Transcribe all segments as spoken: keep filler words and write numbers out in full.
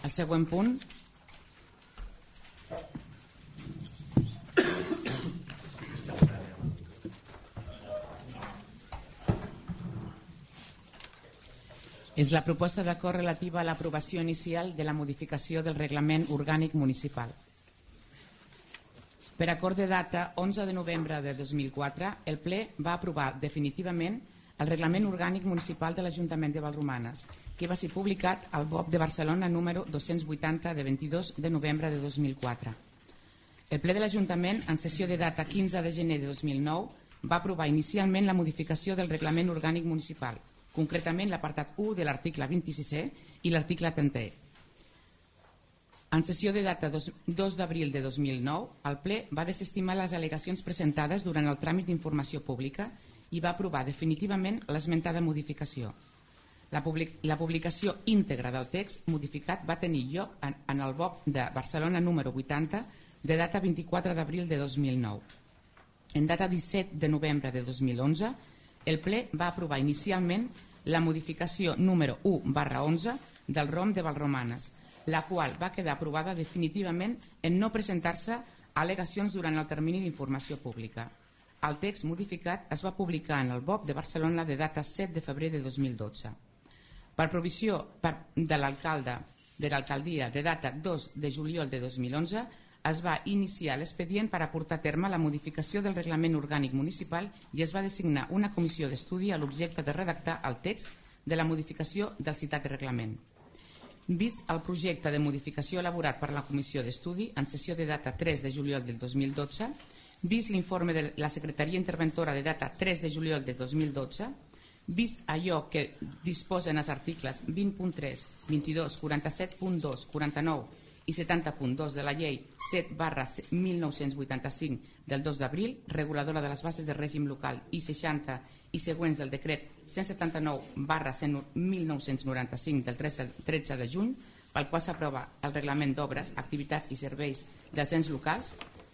El següent punt és la proposta d'acord relativa a l'aprovació inicial de la modificació del Reglament Orgànic Municipal. Per acord de data onze de novembre de dos mil quatre, el ple va aprovar definitivament el Reglament Orgànic Municipal de l'Ajuntament de Vallromanes, que va ser publicat al B O P de Barcelona número dos-cents vuitanta de vint-i-dos de novembre de dos mil quatre. El ple de l'Ajuntament, en sessió de data quinze de gener de dos mil nou, va aprovar inicialment la modificació del Reglament Orgànic Municipal, concretament l'apartat u de l'article vint-i-sisè i l'article trentè. En sessió de data dos d'abril de dos mil nou, el ple va desestimar les al·legacions presentades durant el tràmit d'informació pública i va aprovar definitivament l'esmentada modificació. La, public la publicació íntegra del text modificat va tenir lloc en, en el B O P de Barcelona número vuitanta de data vint-i-quatre d'abril de dos mil nou. En data disset de novembre de dos mil onze, el ple va aprovar inicialment la modificació número u barra onze del R O M de Vallromanes, la qual va quedar aprovada definitivament en no presentar-se al·legacions durant el termini d'informació pública. El text modificat es va publicar en el B O P de Barcelona de data set de febrer de dos mil dotze. Per provisió de l'alcalde de l'alcaldia de data dos de juliol de dos mil onze, es va iniciar l'expedient per a portar a terme la modificació del Reglament Orgànic Municipal i es va designar una comissió d'estudi a l'objecte de redactar el text de la modificació del citat reglament. Vist el projecte de modificació elaborat per la comissió d'estudi en sessió de data tres de juliol del dos mil dotze, vist l'informe de la Secretaria Interventora de data tres de juliol del dos mil dotze, vist allò que disposen els articles vint punt tres, vint-i-dos, quaranta-set punt dos, quaranta-nou i setanta punt dos de la llei set barra mil nou-cents vuitanta-cinc del dos d'abril, reguladora de les bases de règim local, i seixanta i següents del decret cent setanta-nou barra mil nou-cents noranta-cinc del tretze de juny, pel qual s'aprova el reglament d'obres, activitats i serveis dels ens locals,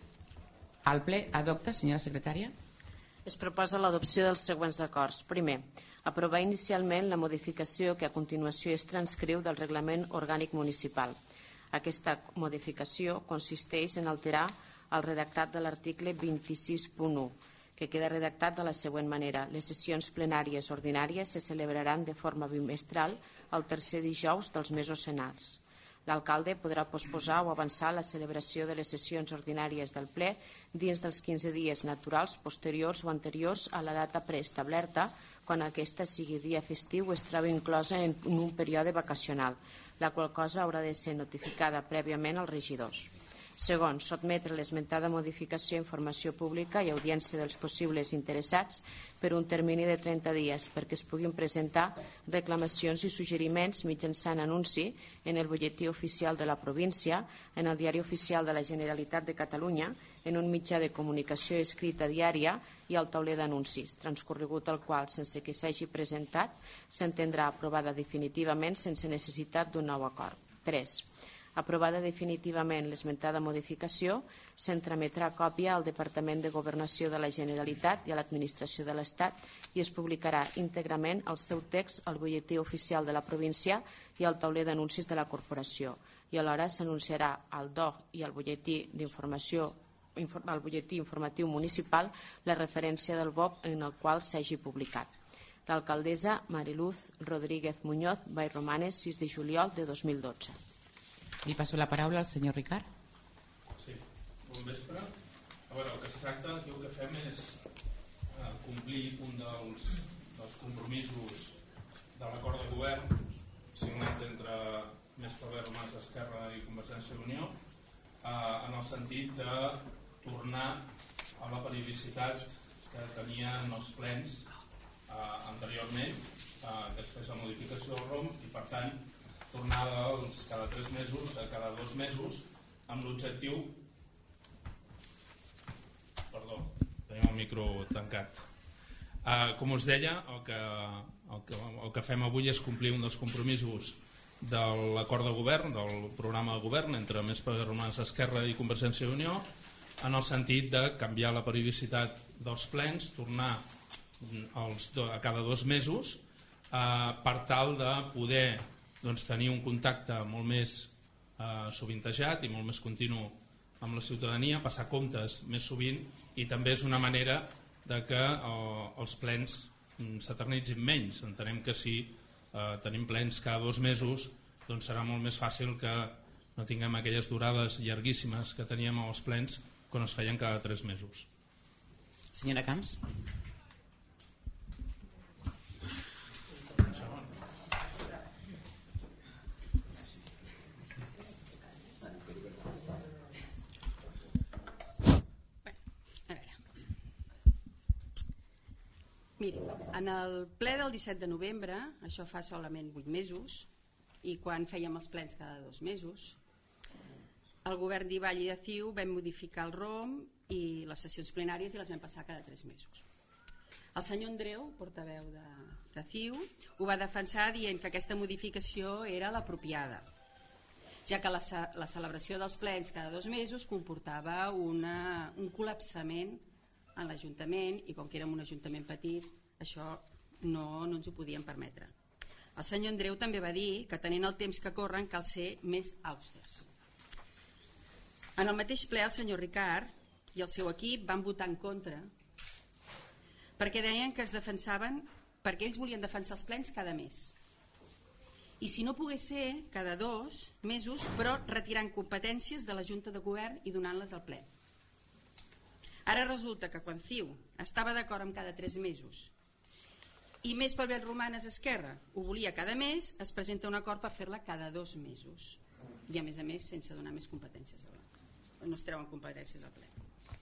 el ple adopta, senyora secretària. Es proposa l'adopció dels següents acords. Primer, aprovar inicialment la modificació que a continuació es transcriu del Reglament Orgànic Municipal. Aquesta modificació consisteix en alterar el redactat de l'article vint-i-sis punt u, que queda redactat de la següent manera. Les sessions plenàries ordinàries se celebraran de forma bimestral el tercer dijous dels mesos senars. L'alcalde podrà posposar o avançar la celebració de les sessions ordinàries del ple dins dels quinze dies naturals posteriors o anteriors a la data preestablerta, quan aquesta sigui dia festiu o es trobi inclosa en un període vacacional, la qual cosa haurà de ser notificada prèviament als regidors. Segon, sotmetre l'esmentada modificació a informació pública i audiència dels possibles interessats per un termini de trenta dies perquè es puguin presentar reclamacions i suggeriments mitjançant anunci en el butlletí oficial de la província, en el diari oficial de la Generalitat de Catalunya, en un mitjà de comunicació escrita diària i al tauler d'anuncis, transcorregut el qual, sense que s'hagi presentat, s'entendrà aprovada definitivament sense necessitat d'un nou acord. tres. Aprovada definitivament l'esmentada modificació, se'n trametrà còpia al Departament de Governació de la Generalitat i a l'Administració de l'Estat i es publicarà íntegrament el seu text al butlletí oficial de la província i al tauler d'anuncis de la corporació, i alhora s'anunciarà al D O G i al butlletí d'informació al butlletí informatiu municipal la referència del B O P en el qual s'hagi publicat. L'alcaldessa Mariluz Rodríguez Muñoz, Vallromanes, sis de juliol de dos mil dotze. Li passo la paraula al senyor Ricard. Sí, bon vespre. A veure, el que es tracta, aquí el que fem és eh, complir un dels, dels compromisos de l'acord de govern signat entre Més per Vallromanes, Esquerra i Convergència i Unió, eh, en el sentit de tornar a la periodicitat que tenien els plens eh, anteriorment, eh, que es fes la modificació del R O M i per tant tornar dels cada tres mesos a cada dos mesos amb l'objectiu perdó, tenim el micro tancat uh, com us deia el que, el, que, el que fem avui és complir un dels compromisos de l'acord de govern, del programa de govern entre Més per Vallromanes, Esquerra i Convergència i Unió, en el sentit de canviar la periodicitat dels plens, tornar els, a cada dos mesos uh, per tal de poder doncs, tenir un contacte molt més eh, sovintejat i molt més continu amb la ciutadania, passar comptes més sovint, i també és una manera de que eh, els plens s'eternitzin menys. Entenem que si eh, tenim plens cada dos mesos, doncs serà molt més fàcil que no tinguem aquelles durades llarguíssimes que teníem als plens quan es feien cada tres mesos. Senyora Camps. Miri, en el ple del disset de novembre, això fa solament vuit mesos, i quan fèiem els plens cada dos mesos, el govern d'Ivall i de CiU vam modificar el R O M i les sessions plenàries i les vam passar cada tres mesos. El senyor Andreu, portaveu de, de CiU, ho va defensar dient que aquesta modificació era l'apropiada, ja que la, la celebració dels plens cada dos mesos comportava una, un col·lapsament en l'Ajuntament, i com que érem un ajuntament petit, això no, no ens ho podíem permetre. El senyor Andreu també va dir que tenint el temps que corren cal ser més austers. En el mateix ple el senyor Ricard i el seu equip van votar en contra perquè deien que es defensaven, perquè ells volien defensar els plens cada mes. I si no pogués ser, cada dos mesos, però retirant competències de la Junta de Govern i donant-les al ple. Ara resulta que quan CiU estava d'acord amb cada tres mesos i més per Vall Romanes Esquerra ho volia cada mes, es presenta un acord per fer-la cada dos mesos. I a més a més sense donar més competències al ple. No es treuen competències al ple.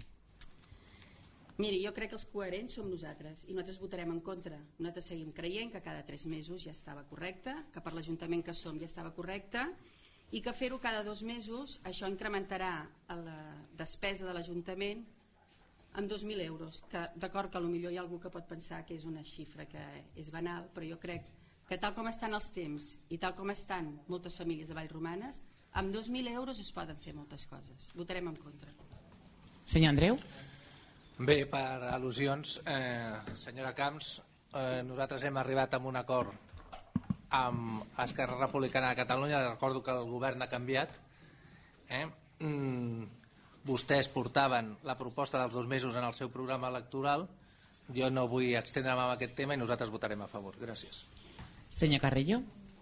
Miri, jo crec que els coherents som nosaltres i nosaltres votarem en contra. Nosaltres seguim creient que cada tres mesos ja estava correcte, que per l'Ajuntament que som ja estava correcte, i que fer-ho cada dos mesos això incrementarà la despesa de l'Ajuntament amb dos mil euros, que d'acord que potser hi ha algú que pot pensar que és una xifra que és banal, però jo crec que tal com estan els temps i tal com estan moltes famílies de Vallromanes, amb dos mil euros es poden fer moltes coses. Votarem en contra. Senyor Andreu. Bé, per al·lusions, eh, senyora Camps, eh, nosaltres hem arribat a un acord amb Esquerra Republicana de Catalunya. Recordo que el govern ha canviat. Eh? Mm, vostès portaven la proposta dels dos mesos en el seu programa electoral. Jo no vull extendre'm amb aquest tema i nosaltres votarem a favor. Gràcies. Senyor Carrillo.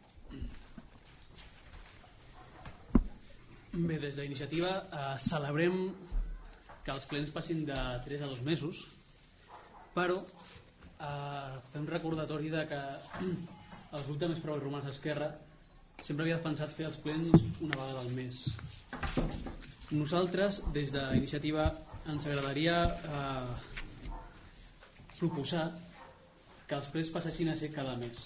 Bé, des d'iniciativa eh, celebrem que els plens passin de tres a dos mesos, però eh, fer un recordatori de que el grup de Més Prou i Romans Esquerra sempre havia defensat fer els plens una vegada al mes. Nosaltres, des d'iniciativa, ens agradaria eh, proposar que els plens passessin a ser cada mes.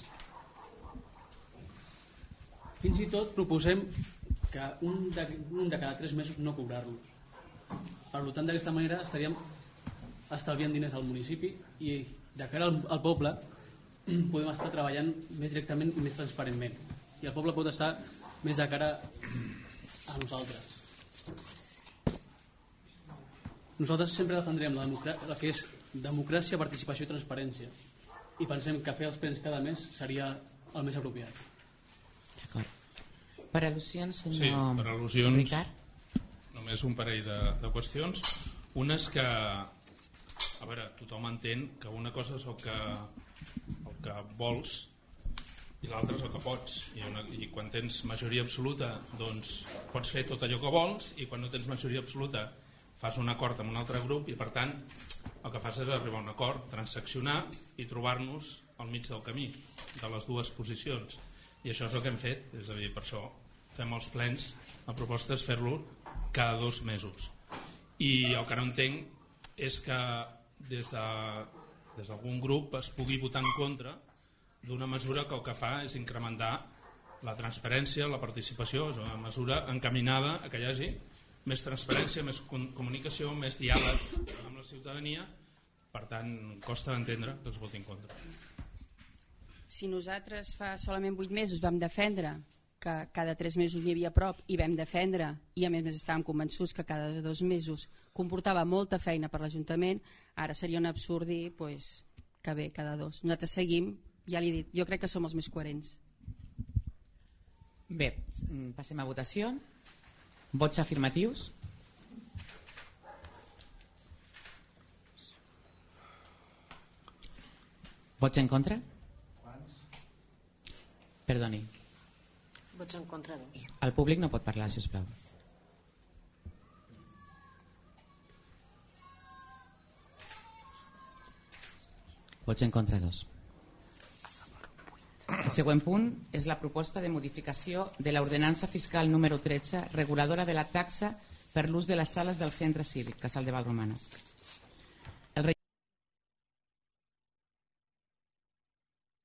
Fins i tot proposem que un de, un de cada tres mesos no cobrar-los. Per tant, d'aquesta manera estaríem estalviant diners al municipi i de cara al, al poble podem estar treballant més directament i més transparentment. I el poble pot estar més de cara a nosaltres. Nosaltres sempre defendrem la, la que és democràcia, participació i transparència. I pensem que fer els plens cada mes seria el més apropiat. D'acord. Per al·lusions, senyor Sí, per al·lusions, Ricard. Només un parell de, de qüestions. Una és que, a veure, tothom entén que una cosa és el que, el que vols i l'altra és el que pots. I, una, I quan tens majoria absoluta, doncs pots fer tot allò que vols, i quan no tens majoria absoluta fas un acord amb un altre grup, i per tant el que fas és arribar a un acord, transaccionar i trobar-nos al mig del camí de les dues posicions. I això és el que hem fet, és a dir, per això fem els plens. La proposta és fer-lo cada dos mesos. I el que no entenc és que des de, des d'algun grup es pugui votar en contra d'una mesura que el que fa és incrementar la transparència, la participació. És una mesura encaminada a que hi hagi més transparència, més comunicació, més diàleg amb la ciutadania. Per tant, costa d'entendre que es voti en contra. Si nosaltres fa solament vuit mesos vam defendre que cada tres mesos n'hi havia prop i vam defendre, i a més a més estàvem convençuts que cada dos mesos comportava molta feina per l'Ajuntament, ara seria un absurd dir pues, que bé, cada dos. Nosaltres seguim, ja l'he dit, jo crec que som els més coherents. Bé, passem a votació. Vots afirmatius? Vots en contra? Perdoni. Vots en contra dos. El públic no pot parlar, si us plau. Vots en contra dos. El següent punt és la proposta de modificació de l'ordenança fiscal número tretze, reguladora de la taxa per l'ús de les sales del centre cívic, Casal de Vallromanes.